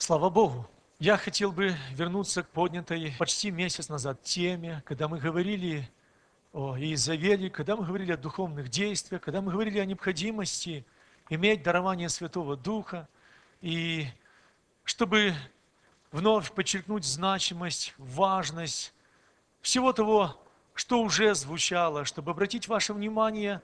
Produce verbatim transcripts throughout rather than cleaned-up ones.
Слава Богу! Я хотел бы вернуться к поднятой почти месяц назад теме, когда мы говорили о Иезавеле, когда мы говорили о духовных действиях, когда мы говорили о необходимости иметь дарование Святого Духа, и чтобы вновь подчеркнуть значимость, важность всего того, что уже звучало, чтобы обратить ваше внимание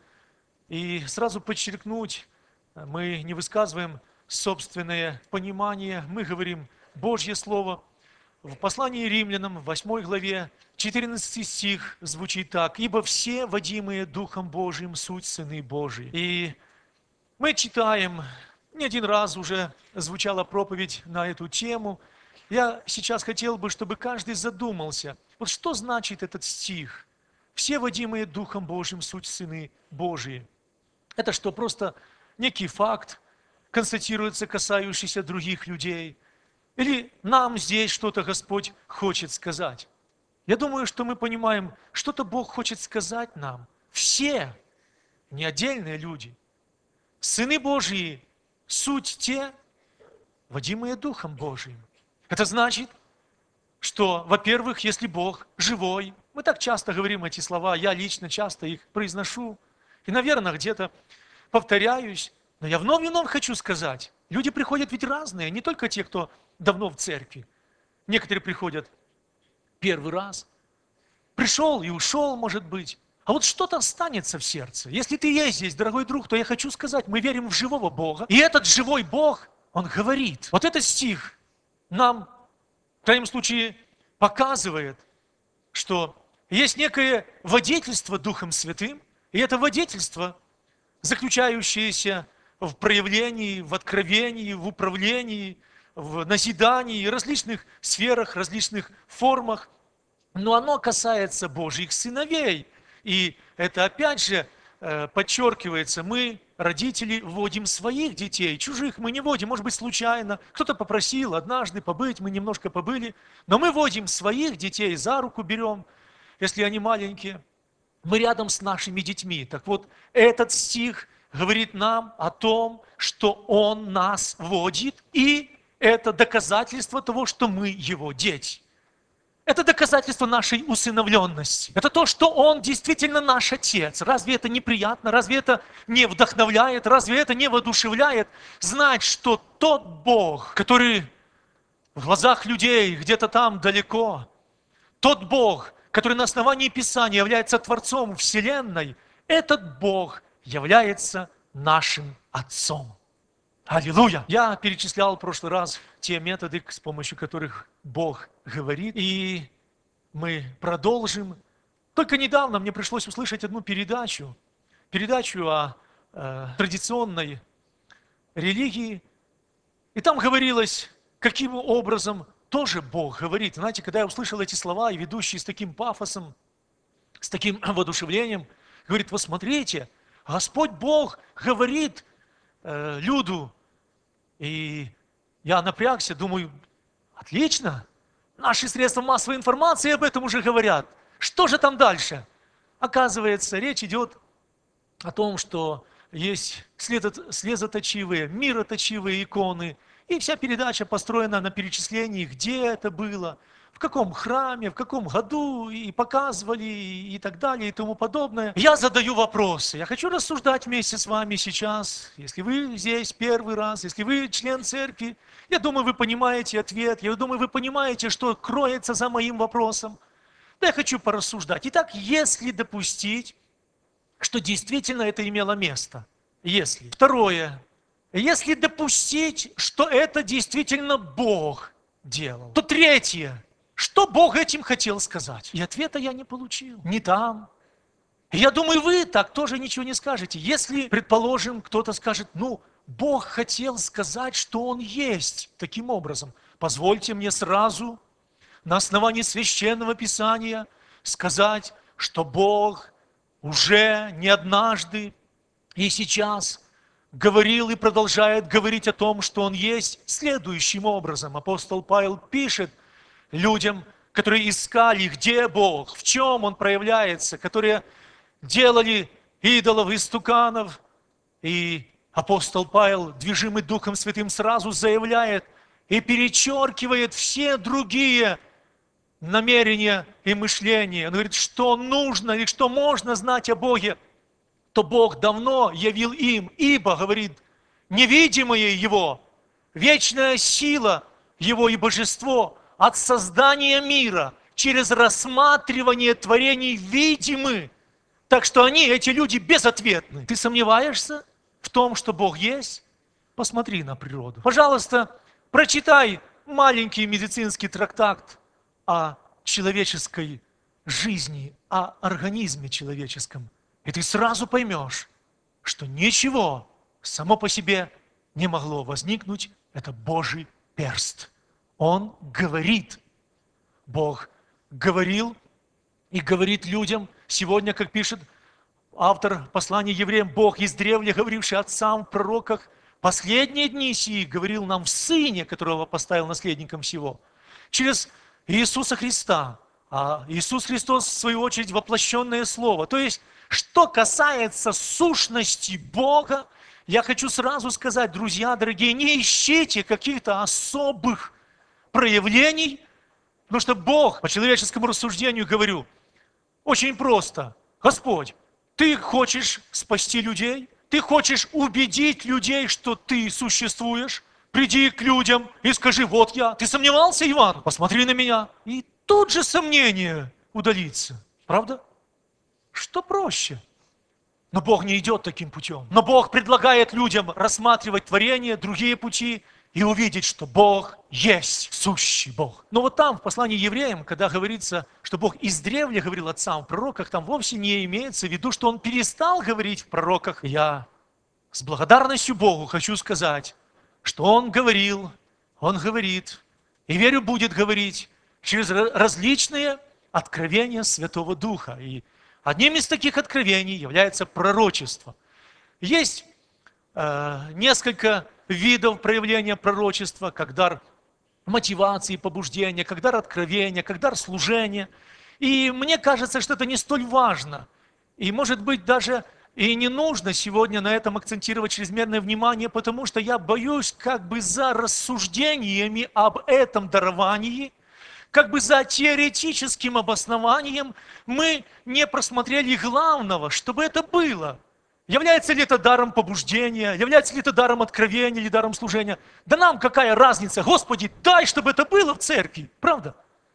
и сразу подчеркнуть, мы не высказываем собственное понимание, мы говорим Божье Слово. В послании Римлянам, в восьмой главе, четырнадцатый стих звучит так: «Ибо все, водимые Духом Божиим, суть сыны Божии». И мы читаем, не один раз уже звучала проповедь на эту тему. Я сейчас хотел бы, чтобы каждый задумался, вот что значит этот стих: «Все, водимые Духом Божиим, суть сыны Божии». Это что, просто некий факт, констатируется, касающийся других людей? Или нам здесь что-то Господь хочет сказать? Я думаю, что мы понимаем, что-то Бог хочет сказать нам. Все, не отдельные люди, сыны Божьи, суть те, водимые Духом Божиим. Это значит, что, во-первых, если Бог живой, мы так часто говорим эти слова, я лично часто их произношу, и, наверное, где-то повторяюсь, но я вновь и вновь хочу сказать, люди приходят ведь разные, не только те, кто давно в церкви. Некоторые приходят первый раз, пришел и ушел, может быть. А вот что-то останется в сердце. Если ты есть здесь, дорогой друг, то я хочу сказать, мы верим в живого Бога. И этот живой Бог, Он говорит. Вот этот стих нам, в крайнем случае, показывает, что есть некое водительство Духом Святым, и это водительство, заключающееся в проявлении, в откровении, в управлении, в назидании, различных сферах, различных формах, но оно касается Божьих сыновей. И это опять же подчеркивается, мы, родители, вводим своих детей, чужих мы не вводим, может быть, случайно. Кто-то попросил однажды побыть, мы немножко побыли, но мы вводим своих детей, за руку берем, если они маленькие. Мы рядом с нашими детьми. Так вот, этот стих говорит нам о том, что Он нас водит, и это доказательство того, что мы Его дети. Это доказательство нашей усыновленности. Это то, что Он действительно наш Отец. Разве это неприятно? Разве это не вдохновляет? Разве это не воодушевляет? Знать, что тот Бог, который в глазах людей где-то там далеко, тот Бог, который на основании Писания является Творцом Вселенной, этот Бог является нашим Отцом. Аллилуйя! Я перечислял в прошлый раз те методы, с помощью которых Бог говорит, и мы продолжим. Только недавно мне пришлось услышать одну передачу, передачу о э, традиционной религии, и там говорилось, каким образом тоже Бог говорит. Знаете, когда я услышал эти слова, и ведущий с таким пафосом, с таким воодушевлением, говорит: вот смотрите, Господь Бог говорит э, люду. И я напрягся, думаю, отлично, наши средства массовой информации об этом уже говорят. Что же там дальше? Оказывается, речь идет о том, что есть слезоточивые, мироточивые иконы, и вся передача построена на перечислении, где это было, в каком храме, в каком году, и показывали, и так далее, и тому подобное. Я задаю вопросы. Я хочу рассуждать вместе с вами сейчас. Если вы здесь первый раз, если вы член церкви, я думаю, вы понимаете ответ, я думаю, вы понимаете, что кроется за моим вопросом. Да, я хочу порассуждать. Итак, если допустить, что действительно это имело место, если. Второе. Если допустить, что это действительно Бог делал, то третье. Что Бог этим хотел сказать? И ответа я не получил. Не там. Я думаю, вы так тоже ничего не скажете. Если, предположим, кто-то скажет, ну, Бог хотел сказать, что Он есть таким образом. Позвольте мне сразу на основании Священного Писания сказать, что Бог уже не однажды и сейчас говорил и продолжает говорить о том, что Он есть следующим образом. Апостол Павел пишет людям, которые искали, где Бог, в чем Он проявляется, которые делали идолов, истуканов. И апостол Павел, движимый Духом Святым, сразу заявляет, и перечеркивает все другие намерения и мышления. Он говорит, что нужно или что можно знать о Боге, то Бог давно явил им, ибо, говорит, невидимое Его, вечная сила Его и божество от создания мира через рассматривание творений видимы. Так что они, эти люди, безответны. Ты сомневаешься в том, что Бог есть? Посмотри на природу. Пожалуйста, прочитай маленький медицинский трактат о человеческой жизни, о организме человеческом. И ты сразу поймешь, что ничего само по себе не могло возникнуть. Это Божий перст. Он говорит. Бог говорил и говорит людям. Сегодня, как пишет автор послания евреям, Бог издревле, говоривший отцам в пророках, последние дни сии говорил нам в Сыне, которого поставил наследником всего, через Иисуса Христа. А Иисус Христос, в свою очередь, воплощенное Слово. То есть, что касается сущности Бога, я хочу сразу сказать, друзья дорогие, не ищите каких-то особых проявлений, потому что Бог, по человеческому рассуждению говорю, очень просто. Господь, Ты хочешь спасти людей? Ты хочешь убедить людей, что Ты существуешь? Приди к людям и скажи, вот я. Ты сомневался, Иван? Посмотри на меня. И тут же сомнение удалится. Правда? Что проще? Но Бог не идет таким путем. Но Бог предлагает людям рассматривать творение, другие пути, и увидеть, что Бог есть сущий Бог. Но вот там, в послании евреям, когда говорится, что Бог издревле говорил отцам в пророках, там вовсе не имеется в виду, что Он перестал говорить в пророках. Я с благодарностью Богу хочу сказать, что Он говорил, Он говорит, и верю, будет говорить через различные откровения Святого Духа. И одним из таких откровений является пророчество. Есть э, несколько видов проявления пророчества, как дар мотивации, побуждения, как дар откровения, как дар служения. И мне кажется, что это не столь важно. И, может быть, даже и не нужно сегодня на этом акцентировать чрезмерное внимание, потому что я боюсь, как бы за рассуждениями об этом даровании, как бы за теоретическим обоснованием мы не просмотрели главного, чтобы это было. Является ли это даром побуждения, является ли это даром откровения или даром служения? Да нам какая разница? Господи, дай, чтобы это было в церкви, правда?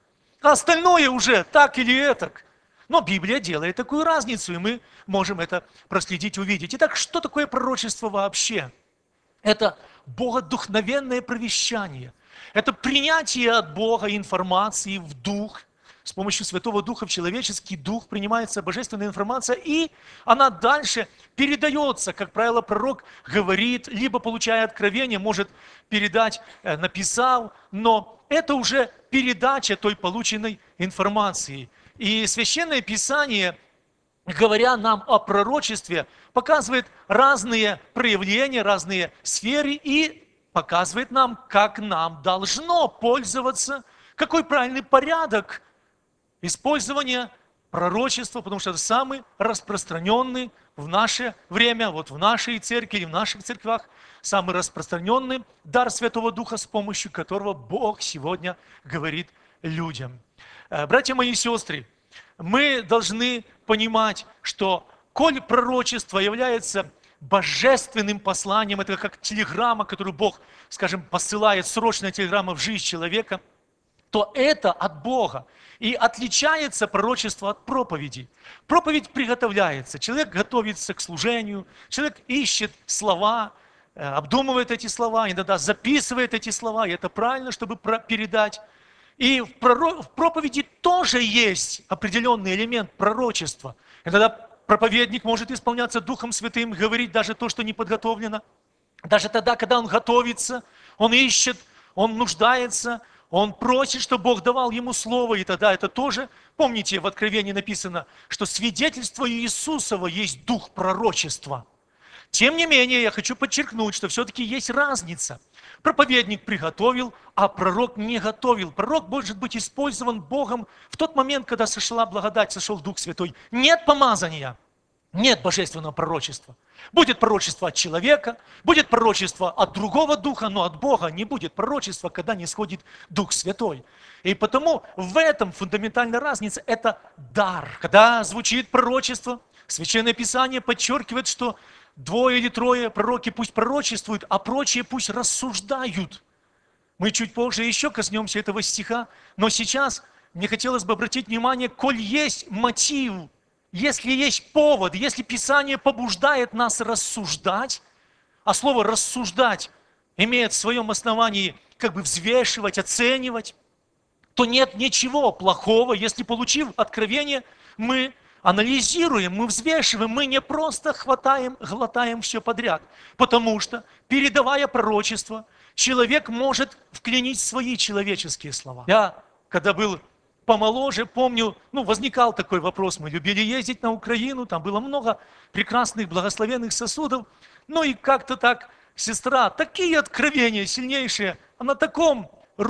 А остальное уже так или этак. Но Библия делает такую разницу, и мы можем это проследить, увидеть. Итак, что такое пророчество вообще? Это богодухновенное провещание. Это принятие от Бога информации в дух. С помощью Святого Духа в человеческий дух принимается божественная информация, и она дальше передается. Как правило, пророк говорит, либо получая откровение, может передать, написал, но это уже передача той полученной информации. И Священное Писание, говоря нам о пророчестве, показывает разные проявления, разные сферы и показывает нам, как нам должно пользоваться, какой правильный порядок использования пророчества, потому что это самый распространенный в наше время, вот в нашей церкви или в наших церквях, самый распространенный дар Святого Духа, с помощью которого Бог сегодня говорит людям. Братья мои и сестры, мы должны понимать, что коль пророчество является божественным посланием, это как телеграмма, которую Бог, скажем, посылает, срочная телеграмма в жизнь человека, то это от Бога. И отличается пророчество от проповеди. Проповедь приготовляется, человек готовится к служению, человек ищет слова, обдумывает эти слова, иногда записывает эти слова, и это правильно, чтобы передать. И в проповеди тоже есть определенный элемент пророчества. Иногда проповедник может исполняться Духом Святым, говорить даже то, что не подготовлено. Даже тогда, когда он готовится, он ищет, он нуждается, он просит, чтобы Бог давал ему слово, и тогда это тоже, помните, в Откровении написано, что свидетельство Иисусова есть дух пророчества. Тем не менее, я хочу подчеркнуть, что все-таки есть разница. Проповедник приготовил, а пророк не готовил. Пророк может быть использован Богом в тот момент, когда сошла благодать, сошел Дух Святой. Нет помазания. Нет божественного пророчества. Будет пророчество от человека, будет пророчество от другого духа, но от Бога не будет пророчества, когда не сходит Дух Святой. И потому в этом фундаментальная разница – это дар. Когда звучит пророчество, Священное Писание подчеркивает, что двое или трое пророки пусть пророчествуют, а прочие пусть рассуждают. Мы чуть позже еще коснемся этого стиха, но сейчас мне хотелось бы обратить внимание, коль есть мотив, если есть повод, если Писание побуждает нас рассуждать, а слово «рассуждать» имеет в своем основании как бы взвешивать, оценивать, то нет ничего плохого, если, получив откровение, мы анализируем, мы взвешиваем, мы не просто хватаем, глотаем все подряд, потому что, передавая пророчество, человек может вклинить свои человеческие слова. Я, когда был помоложе, помню, ну, возникал такой вопрос, мы любили ездить на Украину, там было много прекрасных, благословенных сосудов, ну и как-то так сестра, такие откровения сильнейшие, а на таком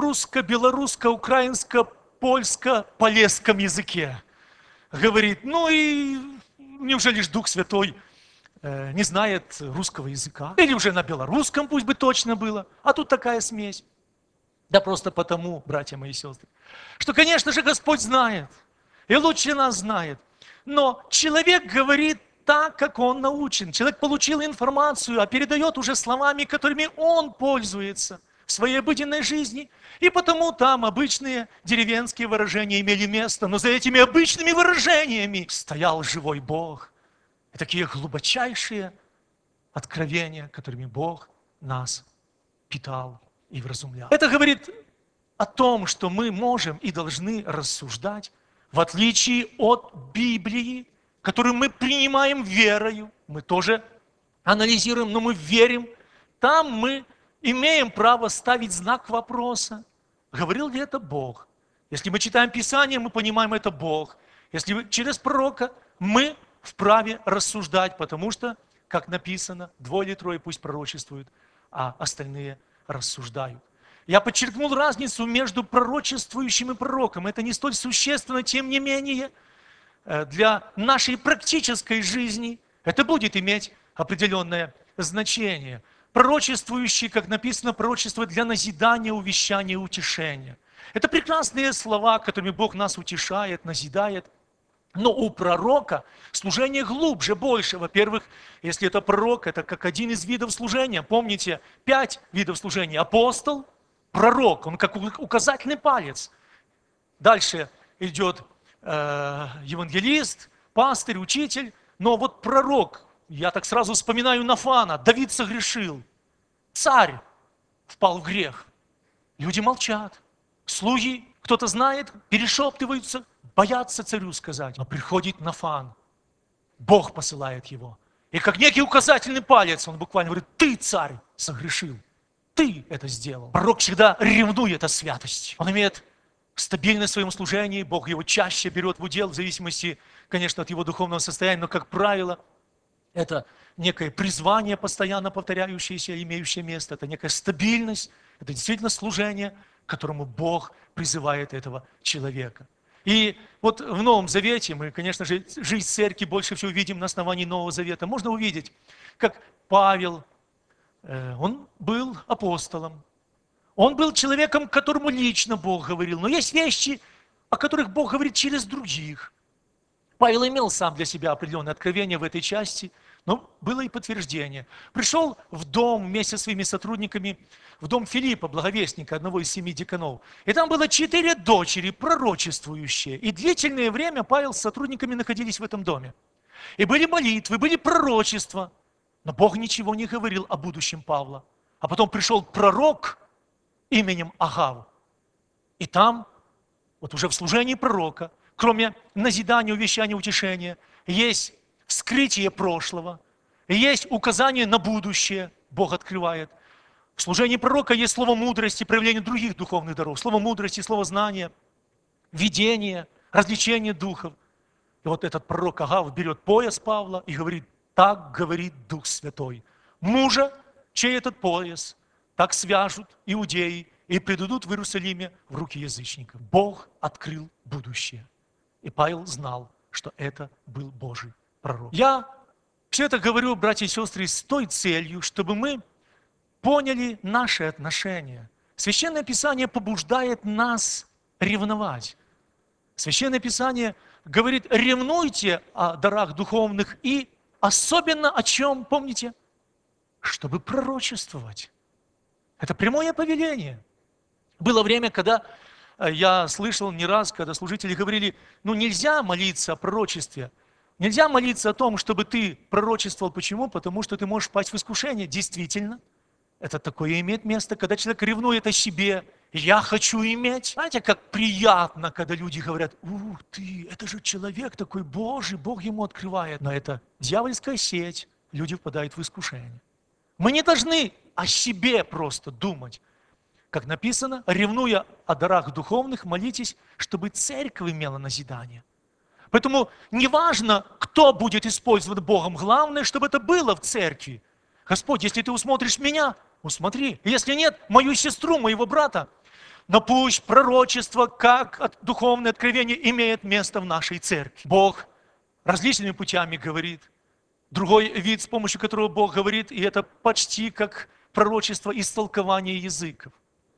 русско-белорусско-украинско-польско-полесском языке говорит, ну и неужели ж Дух Святой э, не знает русского языка? Или уже на белорусском пусть бы точно было, а тут такая смесь. Да просто потому, братья мои и сестры, что, конечно же, Господь знает, и лучше нас знает. Но человек говорит так, как он научен. Человек получил информацию, а передает уже словами, которыми он пользуется в своей обыденной жизни. И потому там обычные деревенские выражения имели место, но за этими обычными выражениями стоял живой Бог. И такие глубочайшие откровения, которыми Бог нас питал и вразумлял. Это говорит о том, что мы можем и должны рассуждать, в отличие от Библии, которую мы принимаем верою, мы тоже анализируем, но мы верим, там мы имеем право ставить знак вопроса, говорил ли это Бог. Если мы читаем Писание, мы понимаем, это Бог. Если мы, через пророка мы вправе рассуждать, потому что, как написано, двое или трое пусть пророчествуют, а остальные рассуждают. Я подчеркнул разницу между пророчествующим и пророком. Это не столь существенно, тем не менее, для нашей практической жизни это будет иметь определенное значение. Пророчествующий, как написано, пророчество для назидания, увещания, утешения. Это прекрасные слова, которыми Бог нас утешает, назидает. Но у пророка служение глубже, больше. Во-первых, если это пророк, это как один из видов служения. Помните, пять видов служения. Апостол, пророк, он как указательный палец. Дальше идет э, евангелист, пастырь, учитель. Но вот пророк, я так сразу вспоминаю Нафана, Давид согрешил, царь впал в грех. Люди молчат, слуги, кто-то знает, перешептываются, боятся царю сказать. Но приходит Нафан, Бог посылает его. И как некий указательный палец, он буквально говорит, ты, царь, согрешил. Ты это сделал. Пророк всегда ревнует о святости. Он имеет стабильность в своем служении, Бог его чаще берет в удел, в зависимости, конечно, от его духовного состояния, но, как правило, это некое призвание, постоянно повторяющееся, имеющее место, это некая стабильность, это действительно служение, к которому Бог призывает этого человека. И вот в Новом Завете мы, конечно же, жизнь церкви больше всего видим на основании Нового Завета. Можно увидеть, как Павел, он был апостолом, он был человеком, к которому лично Бог говорил. Но есть вещи, о которых Бог говорит через других. Павел имел сам для себя определенное откровение в этой части, но было и подтверждение. Пришел в дом вместе со своими сотрудниками, в дом Филиппа, благовестника, одного из семи диканов. И там было четыре дочери, пророчествующие. И длительное время Павел с сотрудниками находились в этом доме. И были молитвы, были пророчества. Но Бог ничего не говорил о будущем Павла. А потом пришел пророк именем Агав. И там, вот уже в служении пророка, кроме назидания, увещания, утешения, есть вскрытие прошлого, есть указание на будущее, Бог открывает. В служении пророка есть слово мудрости, проявление других духовных даров, слово мудрости, слово знания, видение, развлечение духов. И вот этот пророк Агав берет пояс Павла и говорит, так говорит Дух Святой. Мужа, чей этот пояс, так свяжут иудеи и предадут в Иерусалиме в руки язычников. Бог открыл будущее. И Павел знал, что это был Божий пророк. Я все это говорю, братья и сестры, с той целью, чтобы мы поняли наши отношения. Священное Писание побуждает нас ревновать. Священное Писание говорит: ревнуйте о дарах духовных и особенно о чем, помните? Чтобы пророчествовать. Это прямое повеление. Было время, когда я слышал не раз, когда служители говорили: ну нельзя молиться о пророчестве. Нельзя молиться о том, чтобы ты пророчествовал. Почему? Потому что ты можешь впасть в искушение. Действительно, это такое имеет место, когда человек ревнует о себе. Я хочу иметь. Знаете, как приятно, когда люди говорят: ух ты, это же человек такой Божий, Бог ему открывает. Но это дьявольская сеть, люди впадают в искушение. Мы не должны о себе просто думать. Как написано: ревнуя о дарах духовных, молитесь, чтобы церковь имела назидание. Поэтому неважно, кто будет использован Богом, главное, чтобы это было в церкви. Господь, если ты усмотришь меня, усмотри. Если нет, мою сестру, моего брата. Но пусть пророчество, как духовное откровение, имеет место в нашей церкви. Бог различными путями говорит. Другой вид, с помощью которого Бог говорит, и это почти как пророчество истолкования языков.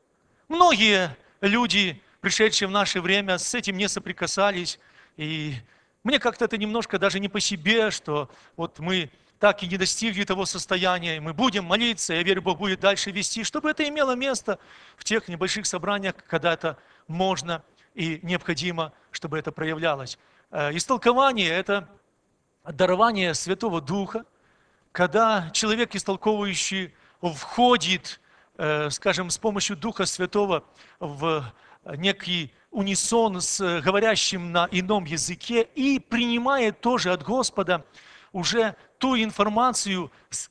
Многие люди, пришедшие в наше время, с этим не соприкасались. И мне как-то это немножко даже не по себе, что вот мы так и не достигли того состояния, и мы будем молиться, я верю, Бог будет дальше вести, чтобы это имело место в тех небольших собраниях, когда это можно и необходимо, чтобы это проявлялось. Истолкование – это дарование Святого Духа, когда человек, истолковывающий, входит, скажем, с помощью Духа Святого в некий унисон с говорящим на ином языке и принимает тоже от Господа уже ту информацию,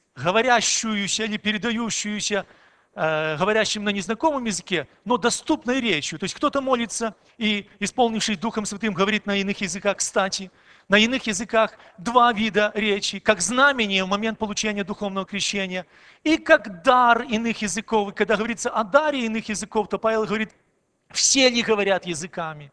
говорящуюся или передающуюся э, говорящим на незнакомом языке, но доступной речью. То есть кто-то молится и, исполнившись Духом Святым, говорит на иных языках. Кстати, на иных языках два вида речи, как знамение в момент получения духовного крещения и как дар иных языков. И когда говорится о даре иных языков, то Павел говорит: все ли говорят языками?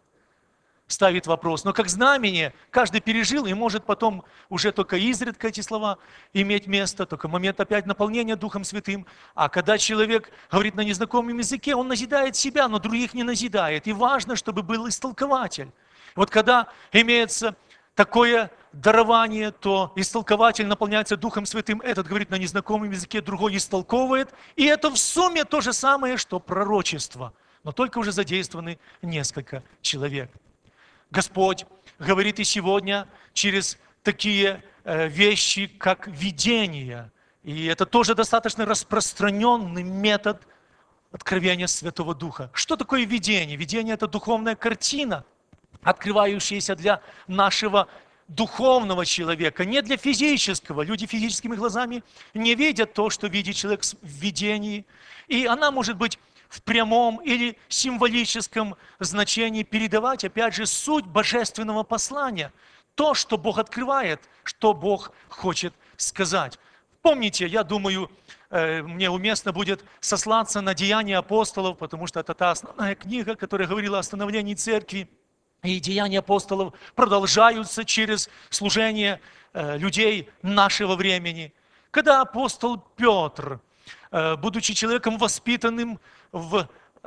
Ставит вопрос. Но как знамение каждый пережил и может потом уже только изредка эти слова иметь место, только момент опять наполнения Духом Святым. А когда человек говорит на незнакомом языке, он назидает себя, но других не назидает. И важно, чтобы был истолкователь. Вот когда имеется такое дарование, то истолкователь наполняется Духом Святым, этот говорит на незнакомом языке, другой истолковывает. И это в сумме то же самое, что пророчество, но только уже задействованы несколько человек. Господь говорит и сегодня через такие вещи, как видение. И это тоже достаточно распространенный метод откровения Святого Духа. Что такое видение? Видение – это духовная картина, открывающаяся для нашего духовного человека, не для физического. Люди физическими глазами не видят то, что видит человек в видении. И она может быть в прямом или символическом значении передавать, опять же, суть божественного послания. То, что Бог открывает, что Бог хочет сказать. Помните, я думаю, мне уместно будет сослаться на Деяния апостолов, потому что это та основная книга, которая говорила о становлении церкви. И Деяния апостолов продолжаются через служение людей нашего времени. Когда апостол Петр, будучи человеком воспитанным в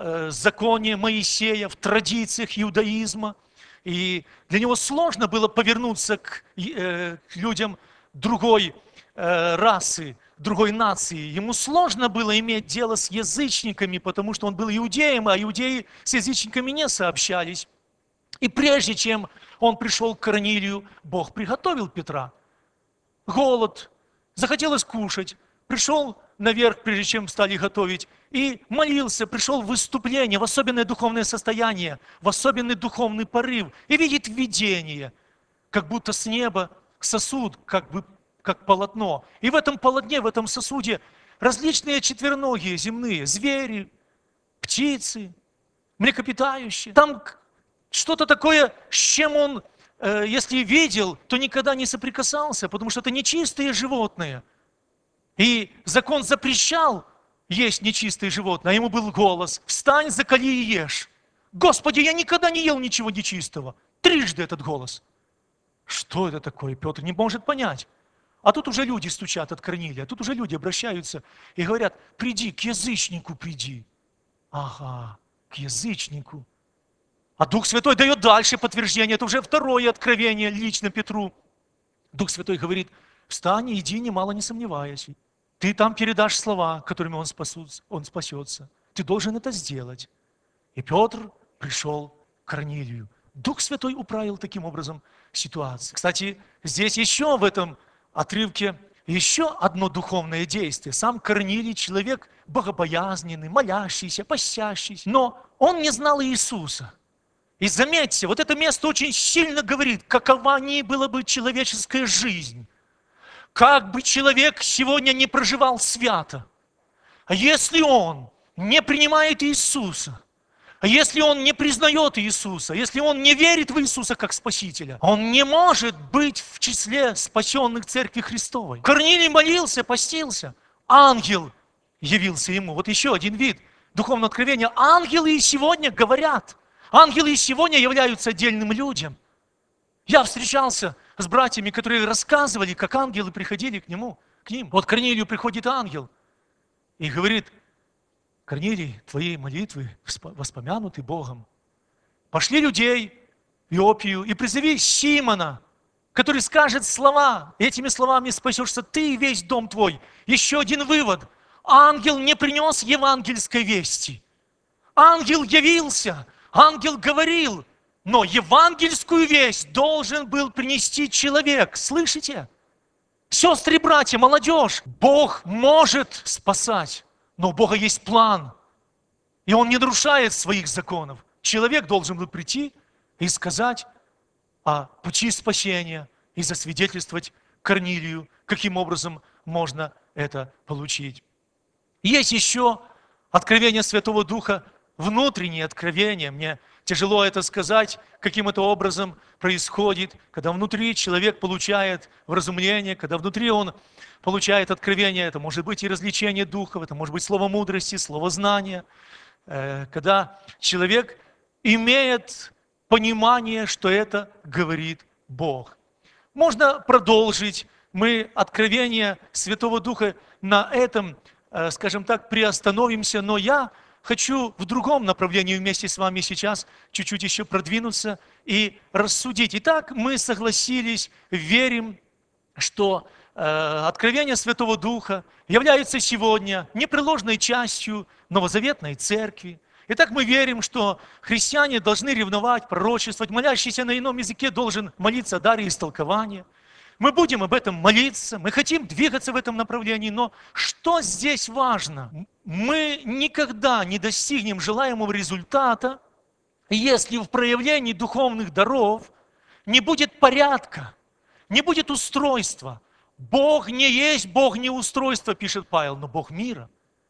законе Моисея, в традициях иудаизма, и для него сложно было повернуться к людям другой расы, другой нации. Ему сложно было иметь дело с язычниками, потому что он был иудеем, а иудеи с язычниками не сообщались. И прежде чем он пришел к Корнилию, Бог приготовил Петра. Голод, захотелось кушать, пришел наверх, прежде чем стали готовить, и молился, пришел в выступление, в особенное духовное состояние, в особенный духовный порыв, и видит видение, как будто с неба сосуд, как бы как полотно. И в этом полотне, в этом сосуде различные четвероногие земные, звери, птицы, млекопитающие. Там что-то такое, с чем он, э, если видел, то никогда не соприкасался, потому что это нечистые животные. И закон запрещал есть нечистые животные, а ему был голос: «Встань, закали и ешь». Господи, я никогда не ел ничего нечистого. Трижды этот голос. Что это такое? Петр не может понять. А тут уже люди стучат от Корнилия, тут уже люди обращаются и говорят: приди, к язычнику приди. Ага, к язычнику. А Дух Святой дает дальше подтверждение, это уже второе откровение лично Петру. Дух Святой говорит: встань и иди, немало не сомневаясь. Ты там передашь слова, которыми он, спасут, он спасется. Ты должен это сделать. И Петр пришел к Корнилию. Дух Святой управил таким образом ситуацию. Кстати, здесь еще в этом отрывке еще одно духовное действие. Сам Корнилий человек богобоязненный, молящийся, постящийся, но он не знал Иисуса. И заметьте, вот это место очень сильно говорит, какова ни была бы человеческая жизнь, как бы человек сегодня не проживал свято, а если он не принимает Иисуса, а если он не признает Иисуса, если он не верит в Иисуса как Спасителя, он не может быть в числе спасенных Церкви Христовой. Корнилий молился, постился, ангел явился ему. Вот еще один вид духовного откровения. Ангелы и сегодня говорят. Ангелы и сегодня являются отдельным людям. Я встречался с братьями, которые рассказывали, как ангелы приходили к нему, к ним. Вот к Корнилию приходит ангел и говорит: Корнилий, твои молитвы воспомянуты Богом. Пошли людей в Иопию и призови Симона, который скажет слова. Этими словами спасешься ты и весь дом твой. Еще один вывод. Ангел не принес евангельской вести. Ангел явился, ангел говорил, но евангельскую весть должен был принести человек. Слышите? Сестры и братья, молодежь, Бог может спасать. Но у Бога есть план, и Он не нарушает своих законов. Человек должен был прийти и сказать о пути спасения и засвидетельствовать Корнилию, каким образом можно это получить. Есть еще откровение Святого Духа, внутреннее откровение. Мне тяжело это сказать, каким это образом происходит, когда внутри человек получает вразумление, когда внутри он получает откровение. Это может быть и развлечение духов, это может быть слово мудрости, слово знания. Когда человек имеет понимание, что это говорит Бог. Можно продолжить. Мы откровение Святого Духа на этом, скажем так, приостановимся, но я хочу в другом направлении вместе с вами сейчас чуть-чуть еще продвинуться и рассудить. Итак, мы согласились, верим, что э, откровение Святого Духа является сегодня непреложной частью новозаветной церкви. Итак, мы верим, что христиане должны ревновать, пророчествовать, молящийся на ином языке должен молиться о даре истолкования. Мы будем об этом молиться, мы хотим двигаться в этом направлении, но что здесь важно? Мы никогда не достигнем желаемого результата, если в проявлении духовных даров не будет порядка, не будет устройства. Бог не есть Бог не устройства, пишет Павел, но Бог мира.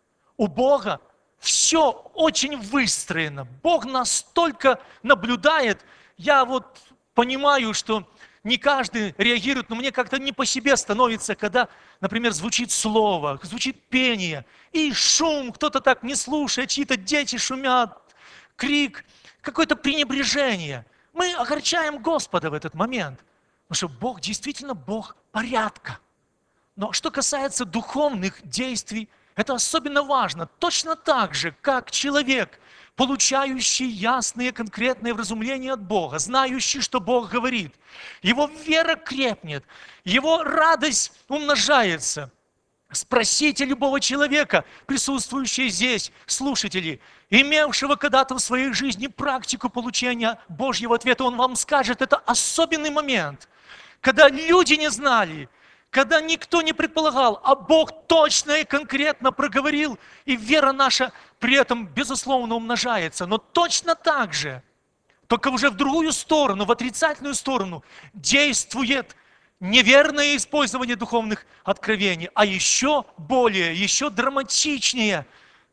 У Бога все очень выстроено. Бог настолько наблюдает. Я вот понимаю, что не каждый реагирует, но мне как-то не по себе становится, когда, например, звучит слово, звучит пение, и шум, кто-то так не слушает, чьи-то дети шумят, крик, какое-то пренебрежение. Мы огорчаем Господа в этот момент, потому что Бог действительно Бог порядка. Но что касается духовных действий, это особенно важно. Точно так же, как человек, получающий ясные, конкретные вразумления от Бога, знающий, что Бог говорит, его вера крепнет, его радость умножается. Спросите любого человека, присутствующего здесь, слушатели, имевшего когда-то в своей жизни практику получения Божьего ответа, он вам скажет, это особенный момент, когда люди не знали, когда никто не предполагал, а Бог точно и конкретно проговорил, и вера наша при этом, безусловно, умножается. Но точно так же, только уже в другую сторону, в отрицательную сторону, действует неверное использование духовных откровений, а еще более, еще драматичнее,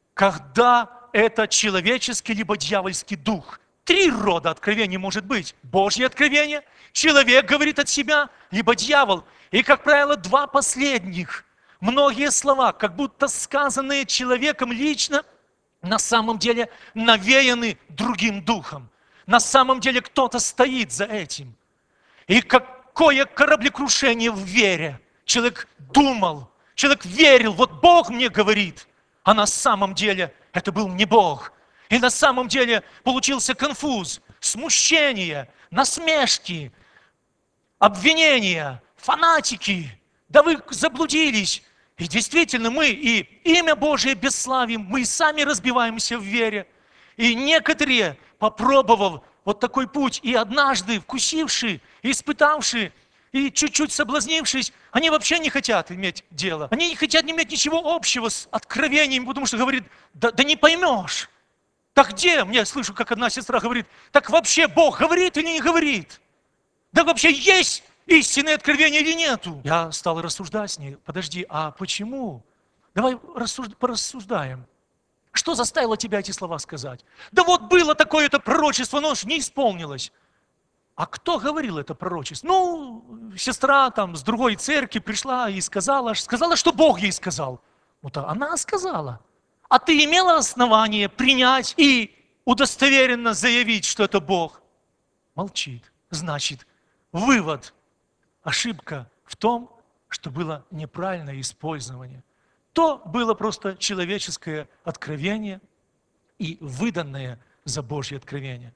когда это человеческий либо дьявольский дух. Три рода откровений может быть. Божье откровение, человек говорит от себя, либо дьявол. И, как правило, два последних. Многие слова, как будто сказанные человеком лично, на самом деле навеяны другим духом. На самом деле кто-то стоит за этим. И как какое кораблекрушение в вере. Человек думал, человек верил, вот Бог мне говорит, а на самом деле это был не Бог. И на самом деле получился конфуз, смущение, насмешки, обвинения, фанатики. Да вы заблудились. И действительно, мы и имя Божие бесславим, мы сами разбиваемся в вере. И некоторые, попробовав вот такой путь, и однажды вкусившие, испытавшие, и чуть-чуть соблазнившись, они вообще не хотят иметь дело. Они не хотят иметь ничего общего с откровением, потому что говорит, да, да не поймешь. Так где? Мне слышу, как одна сестра говорит, так вообще Бог говорит или не говорит? Да вообще есть истинное откровение или нету? Я стал рассуждать с ней. Подожди, а почему? Давай рассужд... порассуждаем. Что заставило тебя эти слова сказать? Да вот было такое-то пророчество, но ж не исполнилось. А кто говорил это пророчество? Ну, сестра там с другой церкви пришла и сказала, сказала, что Бог ей сказал. Вот она сказала. А ты имела основание принять и удостоверенно заявить, что это Бог? Молчит. Значит, вывод. Ошибка в том, что было неправильное использование. То было просто человеческое откровение и выданное за Божье откровение.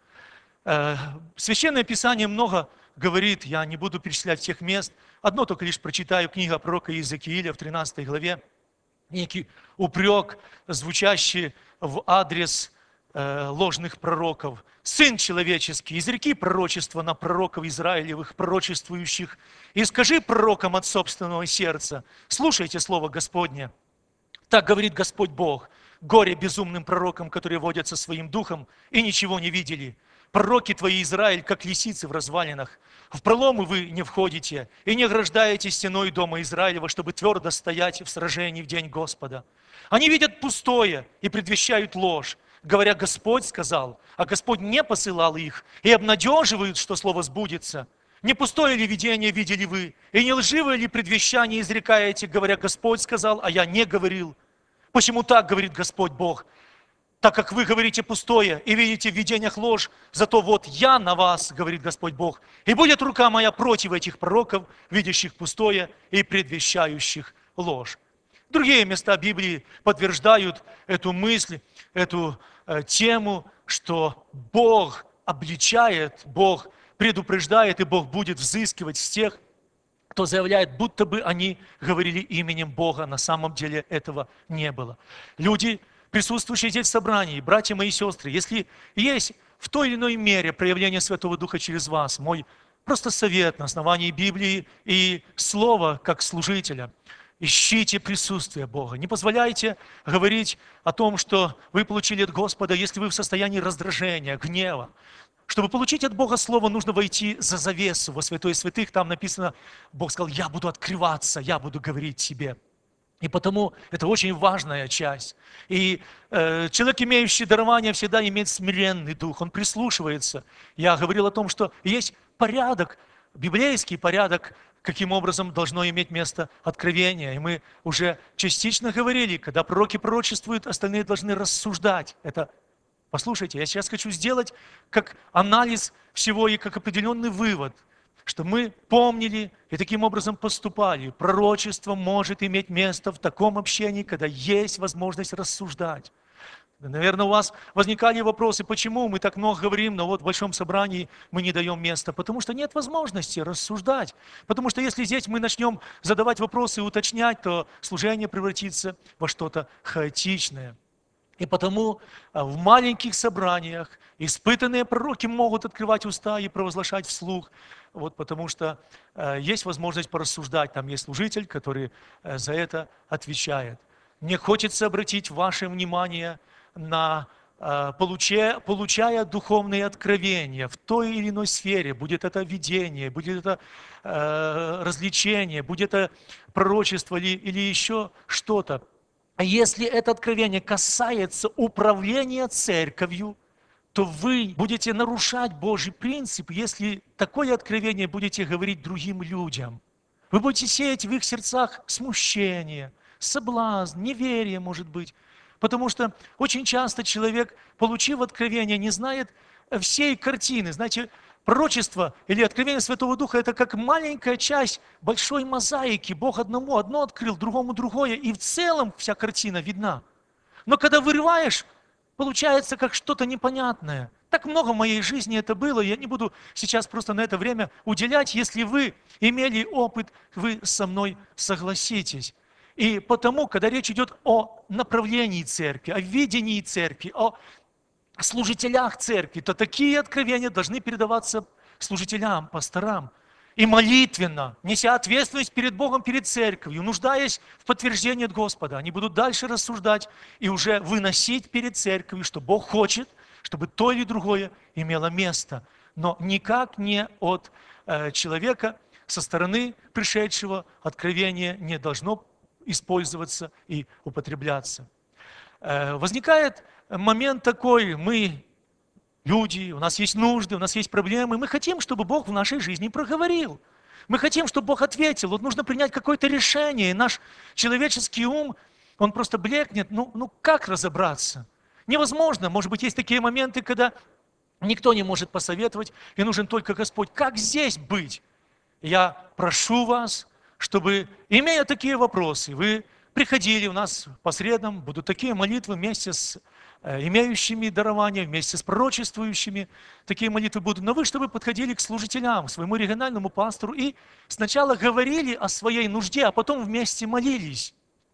Священное Писание много говорит, я не буду перечислять всех мест, одно только лишь прочитаю, книга пророка Иезекииля в тринадцатой главе, некий упрек, звучащий в адрес э, ложных пророков. «Сын человеческий, изреки пророчество на пророков Израилевых, пророчествующих, и скажи пророкам от собственного сердца, слушайте слово Господне. Так говорит Господь Бог, горе безумным пророкам, которые водятся своим духом и ничего не видели. Пророки твои, Израиль, как лисицы в развалинах. В проломы вы не входите и не ограждаете стеной дома Израилева, чтобы твердо стоять в сражении в день Господа. Они видят пустое и предвещают ложь, говоря, Господь сказал, а Господь не посылал их, и обнадеживают, что слово сбудется. Не пустое ли видение видели вы, и не лживое ли предвещание изрекаете, говоря, Господь сказал, а я не говорил? Почему так, говорит Господь Бог? Так как вы говорите пустое и видите в видениях ложь, зато вот я на вас, говорит Господь Бог, и будет рука моя против этих пророков, видящих пустое и предвещающих ложь. Другие места Библии подтверждают эту мысль, эту э, тему, что Бог обличает, Бог предупреждает, и Бог будет взыскивать с тех, кто заявляет, будто бы они говорили именем Бога. На самом деле этого не было. Люди, присутствующие здесь в собрании, братья мои и сестры, если есть в той или иной мере проявление Святого Духа через вас, мой просто совет на основании Библии и Слова как служителя, ищите присутствие Бога. Не позволяйте говорить о том, что вы получили от Господа, если вы в состоянии раздражения, гнева. Чтобы получить от Бога Слово, нужно войти за завесу во святое святых. Там написано, Бог сказал, я буду открываться, я буду говорить тебе. И потому это очень важная часть. И э, человек, имеющий дарование, всегда имеет смиренный дух, он прислушивается. Я говорил о том, что есть порядок, библейский порядок, каким образом должно иметь место откровение. И мы уже частично говорили, когда пророки пророчествуют, остальные должны рассуждать. Это, послушайте, я сейчас хочу сделать как анализ всего и как определенный вывод, что мы помнили и таким образом поступали. Пророчество может иметь место в таком общении, когда есть возможность рассуждать. Наверное, у вас возникали вопросы, почему мы так много говорим, но вот в большом собрании мы не даем места. Потому что нет возможности рассуждать. Потому что если здесь мы начнем задавать вопросы и уточнять, то служение превратится во что-то хаотичное. И потому в маленьких собраниях испытанные пророки могут открывать уста и провозглашать вслух, вот потому что э, есть возможность порассуждать, там есть служитель, который э, за это отвечает. Мне хочется обратить ваше внимание на, э, получая, получая духовные откровения в той или иной сфере, будет это видение, будет это э, развлечение, будет это пророчество или, или еще что-то. А если это откровение касается управления церковью, то вы будете нарушать Божий принцип, если такое откровение будете говорить другим людям. Вы будете сеять в их сердцах смущение, соблазн, неверие, может быть. Потому что очень часто человек, получив откровение, не знает всей картины. Знаете, Пророчество или откровение Святого Духа – это как маленькая часть большой мозаики. Бог одному одно открыл, другому другое, и в целом вся картина видна. Но когда вырываешь, получается как что-то непонятное. Так много в моей жизни это было, я не буду сейчас просто на это время уделять. Если вы имели опыт, вы со мной согласитесь. И потому, когда речь идет о направлении церкви, о видении церкви, о служителях церкви, то такие откровения должны передаваться служителям, пасторам. И молитвенно, неся ответственность перед Богом, перед церковью, нуждаясь в подтверждении от Господа, они будут дальше рассуждать и уже выносить перед церковью, что Бог хочет, чтобы то или другое имело место. Но никак не от э, человека со стороны пришедшего откровения не должно использоваться и употребляться. Э, возникает момент такой, мы люди, у нас есть нужды, у нас есть проблемы, мы хотим, чтобы Бог в нашей жизни проговорил. Мы хотим, чтобы Бог ответил. Вот нужно принять какое-то решение, и наш человеческий ум, он просто блекнет. Ну, ну как разобраться? Невозможно. Может быть, есть такие моменты, когда никто не может посоветовать, и нужен только Господь. Как здесь быть? Я прошу вас, чтобы, имея такие вопросы, вы приходили у нас по средам, будут такие молитвы вместе с имеющими дарования, вместе с пророчествующими, такие молитвы будут. Но вы, чтобы подходили к служителям, к своему региональному пастору и сначала говорили о своей нужде, а потом вместе молились.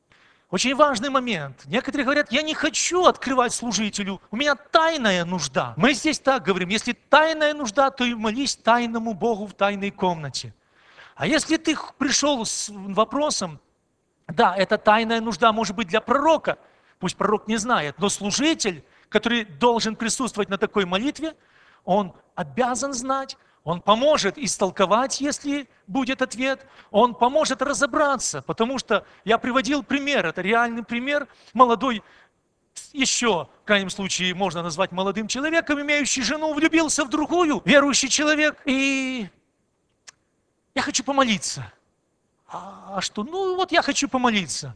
Очень важный момент. Некоторые говорят, я не хочу открывать служителю, у меня тайная нужда. Мы здесь так говорим, если тайная нужда, то и молись тайному Богу в тайной комнате. А если ты пришел с вопросом, да, эта тайная нужда может быть для пророка, пусть пророк не знает, но служитель, который должен присутствовать на такой молитве, он обязан знать, он поможет истолковать, если будет ответ, он поможет разобраться, потому что я приводил пример, это реальный пример, молодой, еще, в крайнем случае, можно назвать молодым человеком, имеющий жену, влюбился в другую, верующий человек, и я хочу помолиться. А что? Ну вот я хочу помолиться.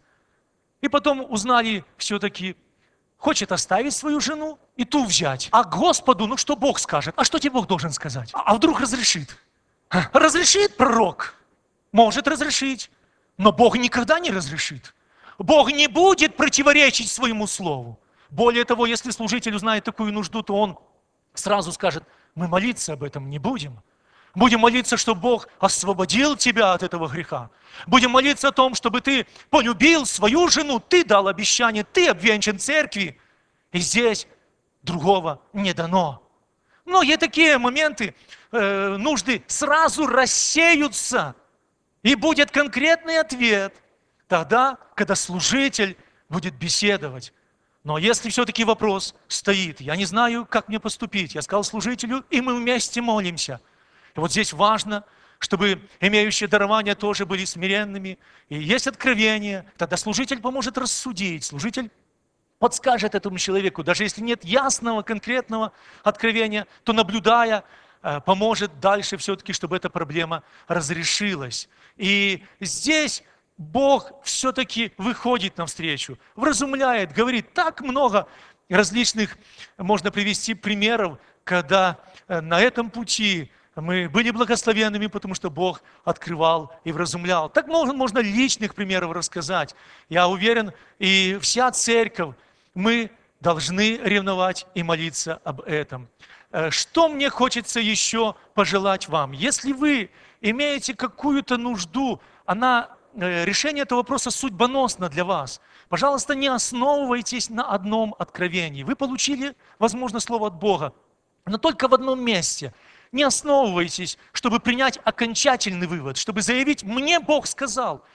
И потом узнали все-таки, хочет оставить свою жену и ту взять. А Господу, ну что Бог скажет? А что тебе Бог должен сказать? А вдруг разрешит? Разрешит пророк? Может разрешить. Но Бог никогда не разрешит. Бог не будет противоречить своему слову. Более того, если служитель узнает такую нужду, то он сразу скажет, мы молиться об этом не будем. Будем молиться, чтобы Бог освободил тебя от этого греха. Будем молиться о том, чтобы ты полюбил свою жену, ты дал обещание, ты обвенчан церкви. И здесь другого не дано. Многие такие моменты, э, нужды сразу рассеются, и будет конкретный ответ тогда, когда служитель будет беседовать. Но если все-таки вопрос стоит, я не знаю, как мне поступить, я сказал служителю, и мы вместе молимся. И вот здесь важно, чтобы имеющие дарования тоже были смиренными. И есть откровение, тогда служитель поможет рассудить, служитель подскажет этому человеку. Даже если нет ясного, конкретного откровения, то наблюдая, поможет дальше все-таки, чтобы эта проблема разрешилась. И здесь Бог все-таки выходит навстречу, вразумляет, говорит так много различных, можно привести примеров, когда на этом пути мы были благословенными, потому что Бог открывал и вразумлял. Так можно, можно личных примеров рассказать. Я уверен, и вся церковь, мы должны ревновать и молиться об этом. Что мне хочется еще пожелать вам? Если вы имеете какую-то нужду, она, решение этого вопроса судьбоносно для вас, пожалуйста, не основывайтесь на одном откровении. Вы получили, возможно, слово от Бога, но только в одном месте – не основывайтесь, чтобы принять окончательный вывод, чтобы заявить, мне Бог сказал.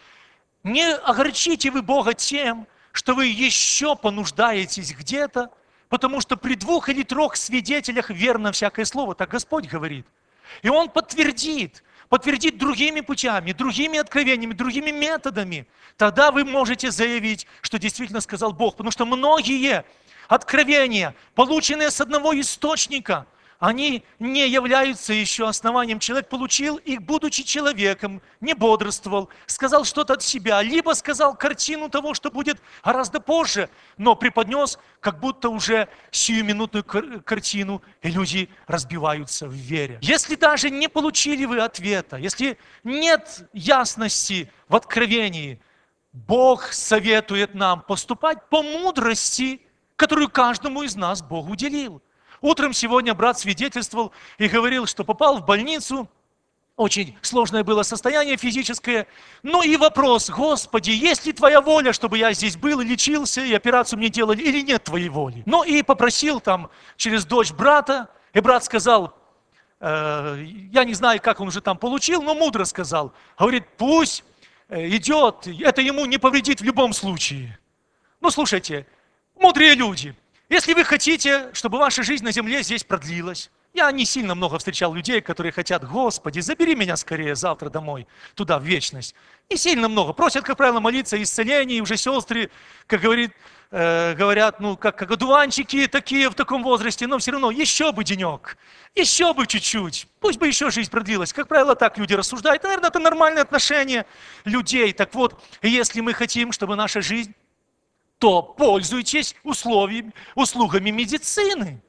Не огорчите вы Бога тем, что вы еще понуждаетесь где-то, потому что при двух или трех свидетелях верно всякое слово, так Господь говорит. И Он подтвердит, подтвердит другими путями, другими откровениями, другими методами. Тогда вы можете заявить, что действительно сказал Бог, потому что многие откровения, полученные с одного источника, они не являются еще основанием. Человек получил их, будучи человеком, не бодрствовал, сказал что-то от себя, либо сказал картину того, что будет гораздо позже, но преподнес как будто уже сиюминутную картину, и люди разбиваются в вере. Если даже не получили вы ответа, если нет ясности в откровении, Бог советует нам поступать по мудрости, которую каждому из нас Бог уделил. Утром сегодня брат свидетельствовал и говорил, что попал в больницу, очень сложное было состояние физическое, но и вопрос: Господи, есть ли Твоя воля, чтобы я здесь был и лечился, и операцию мне делали, или нет Твоей воли? Ну и попросил там через дочь брата, и брат сказал, э, я не знаю, как он уже там получил, но мудро сказал, говорит, пусть идет, это ему не повредит в любом случае. Ну слушайте, мудрые люди, если вы хотите, чтобы ваша жизнь на земле здесь продлилась, я не сильно много встречал людей, которые хотят, Господи, забери меня скорее завтра домой, туда, в вечность. Не сильно много. Просят, как правило, молиться о исцелении, уже сестры, как говорит, э, говорят, ну, как, как одуванчики такие в таком возрасте, но все равно еще бы денек, еще бы чуть-чуть, пусть бы еще жизнь продлилась. Как правило, так люди рассуждают. Наверное, это нормальное отношение людей. Так вот, если мы хотим, чтобы наша жизнь, то пользуйтесь условиями, услугами медицины.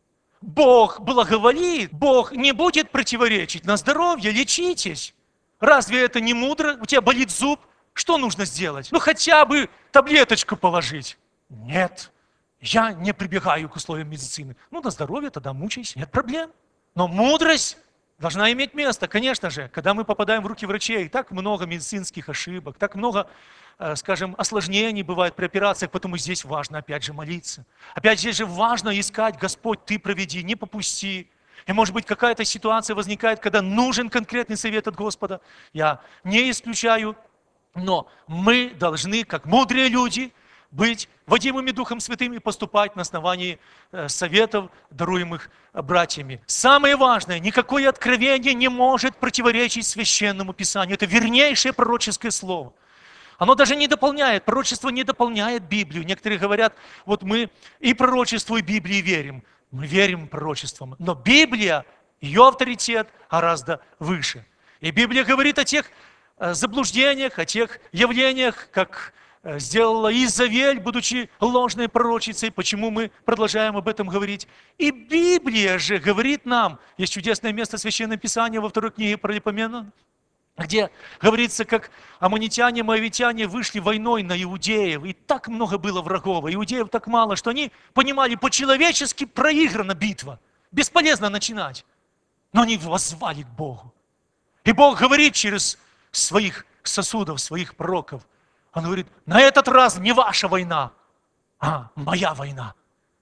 Бог благоволит, Бог не будет противоречить. На здоровье лечитесь. Разве это не мудро? У тебя болит зуб, что нужно сделать? Ну хотя бы таблеточку положить. Нет, я не прибегаю к условиям медицины. Ну на здоровье тогда мучайся, нет проблем. Но мудрость должна иметь место, конечно же. Когда мы попадаем в руки врачей, так много медицинских ошибок, так много, скажем, осложнений бывает при операциях, поэтому здесь важно опять же молиться. Опять здесь же важно искать, Господь, Ты проведи, не попусти. И может быть какая-то ситуация возникает, когда нужен конкретный совет от Господа. Я не исключаю, но мы должны, как мудрые люди, быть водимыми Духом Святым и поступать на основании советов, даруемых братьями. Самое важное, никакое откровение не может противоречить Священному Писанию. Это вернейшее пророческое слово. Оно даже не дополняет, пророчество не дополняет Библию. Некоторые говорят, вот мы и пророчеству, и Библии верим. Мы верим пророчествам, но Библия, ее авторитет гораздо выше. И Библия говорит о тех заблуждениях, о тех явлениях, как сделала Изавель, будучи ложной пророчицей. Почему мы продолжаем об этом говорить? И Библия же говорит нам, есть чудесное место Священного Писания во второй книге Паралипоменон, где говорится, как аммонитяне, моавитяне вышли войной на иудеев, и так много было врагов, а иудеев так мало, что они понимали, по-человечески проиграна битва, бесполезно начинать, но они воззвали к Богу. И Бог говорит через своих сосудов, своих пророков, Он говорит, на этот раз не ваша война, а моя война,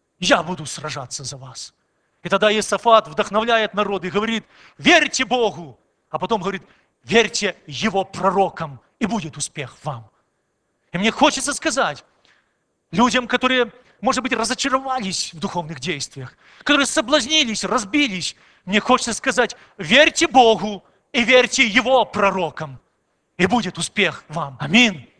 я буду сражаться за вас. И тогда Иосафат вдохновляет народ и говорит, верьте Богу, а потом говорит, верьте Его пророкам, и будет успех вам. И мне хочется сказать людям, которые, может быть, разочаровались в духовных действиях, которые соблазнились, разбились, мне хочется сказать, верьте Богу и верьте Его пророкам, и будет успех вам. Аминь.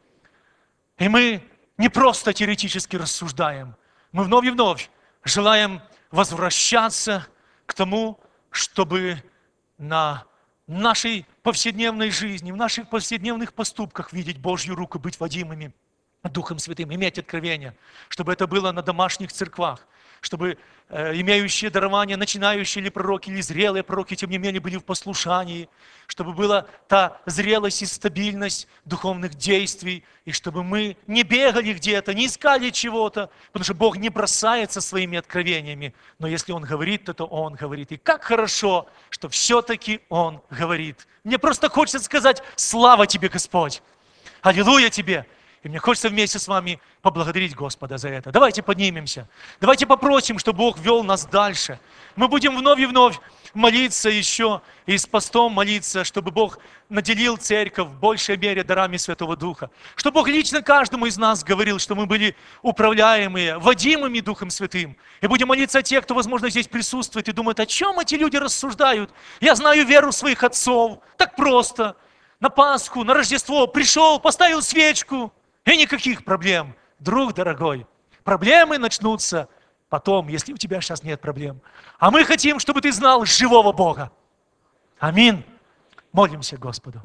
И мы не просто теоретически рассуждаем, мы вновь и вновь желаем возвращаться к тому, чтобы на нашей повседневной жизни, в наших повседневных поступках видеть Божью руку, быть водимыми Духом Святым, иметь откровение, чтобы это было на домашних церквах, чтобы э, имеющие дарования, начинающие ли пророки, или зрелые пророки, тем не менее, были в послушании, чтобы была та зрелость и стабильность духовных действий, и чтобы мы не бегали где-то, не искали чего-то, потому что Бог не бросается своими откровениями, но если Он говорит, то, то Он говорит. И как хорошо, что все-таки Он говорит. Мне просто хочется сказать, слава Тебе, Господь! Аллилуйя Тебе! И мне хочется вместе с вами поблагодарить Господа за это. Давайте поднимемся. Давайте попросим, чтобы Бог вел нас дальше. Мы будем вновь и вновь молиться еще и с постом молиться, чтобы Бог наделил церковь в большей мере дарами Святого Духа. Чтобы Бог лично каждому из нас говорил, что мы были управляемые, водимыми Духом Святым. И будем молиться о тех, кто, возможно, здесь присутствует и думает, о чем эти люди рассуждают. Я знаю веру своих отцов. Так просто. На Пасху, на Рождество пришел, поставил свечку. И никаких проблем, друг дорогой. Проблемы начнутся потом, если у тебя сейчас нет проблем. А мы хотим, чтобы ты знал живого Бога. Аминь. Молимся Господу.